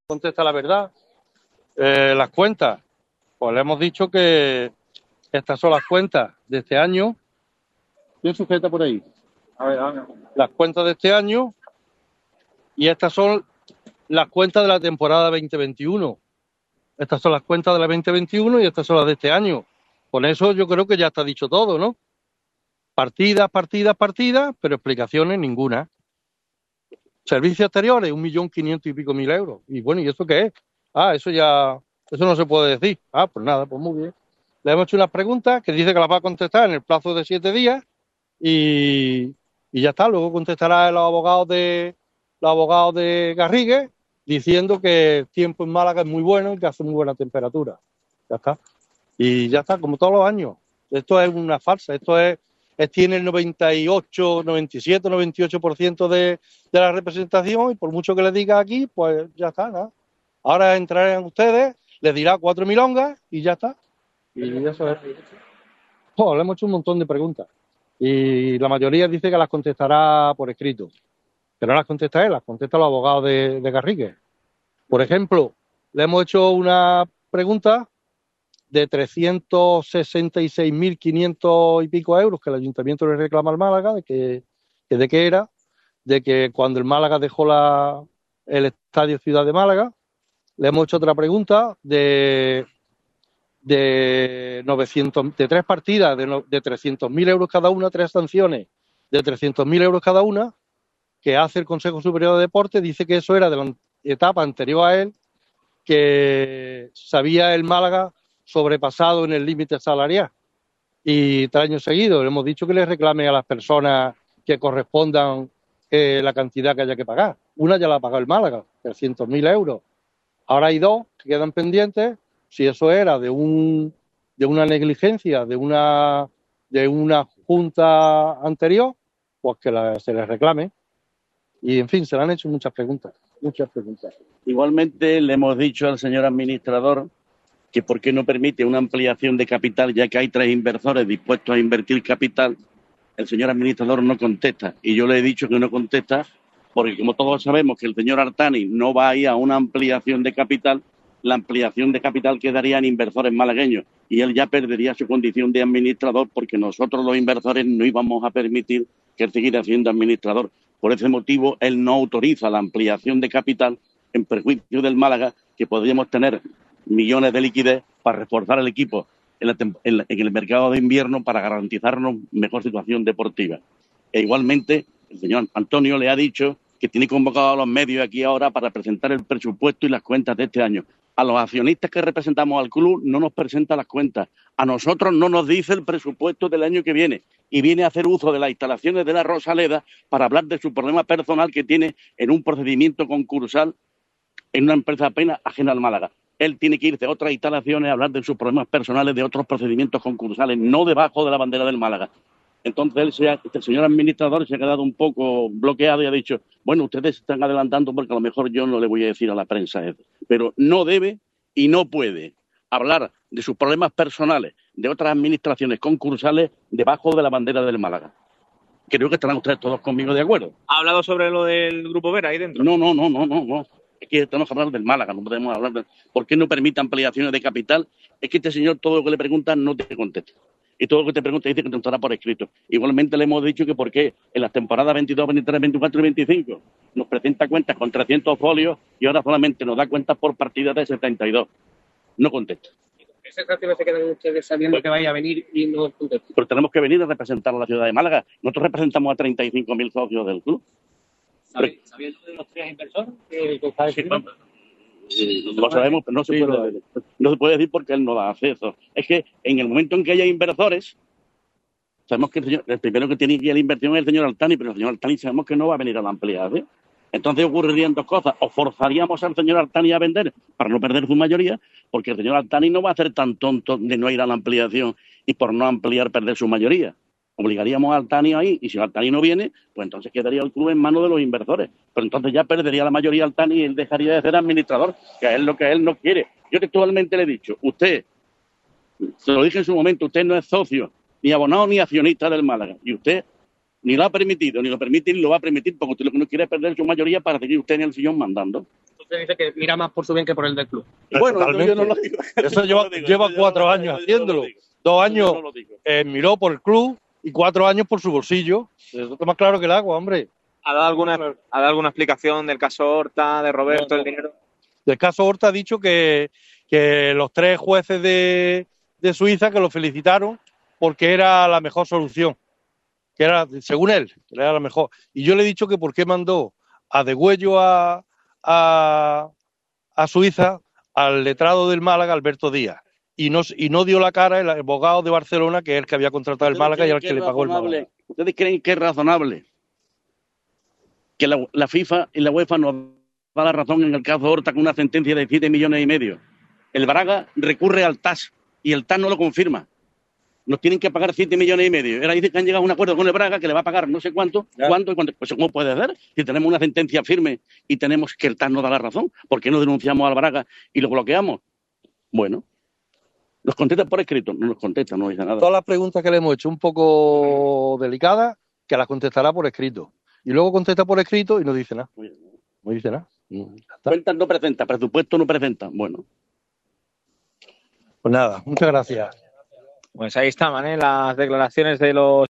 contesta la verdad. Las cuentas, pues le hemos dicho que estas son las cuentas de este año. ¿Quién sujeta por ahí? A ver. Las cuentas de este año y estas son las cuentas de la temporada 2021. Estas son las cuentas de la 2021 y estas son las de este año. Con eso yo creo que ya está dicho todo, ¿no? Partidas, pero explicaciones ninguna. Servicios exteriores, 1.500.000 y pico euros. Y bueno, ¿y eso qué es? Eso no se puede decir. Pues nada, pues muy bien. Le hemos hecho unas preguntas que dice que las va a contestar en el plazo de 7 días y ya está. Luego contestará los abogados de Garrigues diciendo que el tiempo en Málaga es muy bueno y que hace muy buena temperatura. Ya está. Y ya está, como todos los años. Esto es una farsa, tiene el 98, 97, 98% de la representación y por mucho que le diga aquí, pues ya está, ¿no? Ahora entrarán ustedes, les dirá 4 milongas y ya está. Y eso es. Le hemos hecho un montón de preguntas y la mayoría dice que las contestará por escrito. Pero no las contesta él, las contestan los abogados de Garrigues. Por ejemplo, le hemos hecho una pregunta de 366.500 y pico euros que el ayuntamiento le reclama al Málaga, de qué era, de que cuando el Málaga dejó el Estadio Ciudad de Málaga. Le hemos hecho otra pregunta de 3 partidas de 300.000 euros cada una, 3 sanciones de 300.000 euros cada una, que hace el Consejo Superior de Deportes. Dice que eso era de la etapa anterior a él, que sabía el Málaga sobrepasado en el límite salarial. Y 3 años seguidos le hemos dicho que le reclame a las personas que correspondan la cantidad que haya que pagar. Una ya la ha pagado el Málaga, 300.000 euros. Ahora hay 2 que quedan pendientes. Si eso era de una negligencia, de una junta anterior, pues que se les reclame. Y, en fin, se le han hecho muchas preguntas. Igualmente le hemos dicho al señor administrador que por qué no permite una ampliación de capital, ya que hay 3 inversores dispuestos a invertir capital. El señor administrador no contesta. Y yo le he dicho que no contesta porque, como todos sabemos que el señor Artani no va a ir a una ampliación de capital, la ampliación de capital quedaría en inversores malagueños y él ya perdería su condición de administrador, porque nosotros los inversores no íbamos a permitir que él siguiera siendo administrador. Por ese motivo, él no autoriza la ampliación de capital en perjuicio del Málaga, que podríamos tener millones de liquidez para reforzar el equipo en el mercado de invierno para garantizarnos mejor situación deportiva. E igualmente, el señor Antonio le ha dicho que tiene convocado a los medios aquí ahora para presentar el presupuesto y las cuentas de este año. A los accionistas que representamos al club no nos presenta las cuentas. A nosotros no nos dice el presupuesto del año que viene y viene a hacer uso de las instalaciones de la Rosaleda para hablar de su problema personal que tiene en un procedimiento concursal en una empresa apenas ajena al Málaga. Él tiene que irse a otras instalaciones a hablar de sus problemas personales de otros procedimientos concursales, no debajo de la bandera del Málaga. Entonces el señor administrador se ha quedado un poco bloqueado y ha dicho, bueno, ustedes se están adelantando porque a lo mejor yo no le voy a decir a la prensa eso. Pero no debe y no puede hablar de sus problemas personales de otras administraciones concursales debajo de la bandera del Málaga. Creo que estarán ustedes todos conmigo de acuerdo. ¿Ha hablado sobre lo del Grupo Vera ahí dentro? No. Es que tenemos que hablar del Málaga, no podemos hablar de por qué no permite ampliaciones de capital. Es que este señor todo lo que le pregunta no te contesta. Y todo lo que te pregunta dice que te estará por escrito. Igualmente le hemos dicho que por qué en las temporadas 22, 23, 24 y 25 nos presenta cuentas con 300 folios y ahora solamente nos da cuentas por partidas de 72. No contesta. ¿Qué sensaciones se quedan ustedes sabiendo que vaya a venir y no contesta? Pero tenemos que venir a representar a la ciudad de Málaga. Nosotros representamos a 35.000 socios del club. ¿Sabiendo de los 3 inversores? Lo sabemos, pero no se puede decir porque él no da acceso. Es que en el momento en que haya inversores, sabemos que el primero que tiene que ir a la inversión es el señor Altani, pero el señor Altani sabemos que no va a venir a la ampliación. Entonces ocurrirían 2 cosas. O forzaríamos al señor Altani a vender para no perder su mayoría, porque el señor Altani no va a ser tan tonto de no ir a la ampliación y por no ampliar perder su mayoría. Obligaríamos a Altani ahí, y si Altani no viene, pues entonces quedaría el club en manos de los inversores. Pero entonces ya perdería la mayoría Altani y él dejaría de ser administrador, que es lo que él no quiere. Yo textualmente le he dicho, usted, se lo dije en su momento, usted no es socio, ni abonado, ni accionista del Málaga. Y usted ni lo ha permitido, ni lo permite, ni lo va a permitir, porque usted lo que no quiere es perder su mayoría para seguir usted en el sillón mandando. Usted dice que mira más por su bien que por el del club. Bueno, Totalmente. yo no lo digo. Eso lleva 4 años haciéndolo. 2 años miró por el club y 4 años por su bolsillo. Eso está más claro que el agua, hombre. ¿Ha dado alguna explicación del caso Horta, de Roberto, el dinero? Del caso Horta ha dicho que los 3 jueces de Suiza que lo felicitaron porque era la mejor solución. Que era, según él, que era la mejor. Y yo le he dicho que por qué mandó a Degüello a Suiza al letrado del Málaga, Alberto Díaz. Y no dio la cara el abogado de Barcelona, que es el que había contratado el Málaga y al que le pagó el Málaga. ¿Ustedes creen que es razonable que la FIFA y la UEFA nos da la razón en el caso Horta con una sentencia de 7,5 millones? El Braga recurre al TAS y el TAS no lo confirma. Nos tienen que pagar 7,5 millones. Ahora dice que han llegado a un acuerdo con el Braga que le va a pagar no sé cuánto. ¿Cuánto? Pues ¿cómo puede ser? Si tenemos una sentencia firme y tenemos que el TAS nos da la razón, ¿por qué no denunciamos al Braga y lo bloqueamos? Bueno, nos contesta por escrito, no nos contesta, no dice nada. Todas las preguntas que le hemos hecho un poco delicadas, que las contestará por escrito. Y luego contesta por escrito y no dice nada. No dice nada. Cuentas no presenta, presupuesto no presenta. Bueno. Pues nada, muchas gracias. Pues ahí estaban, las declaraciones de los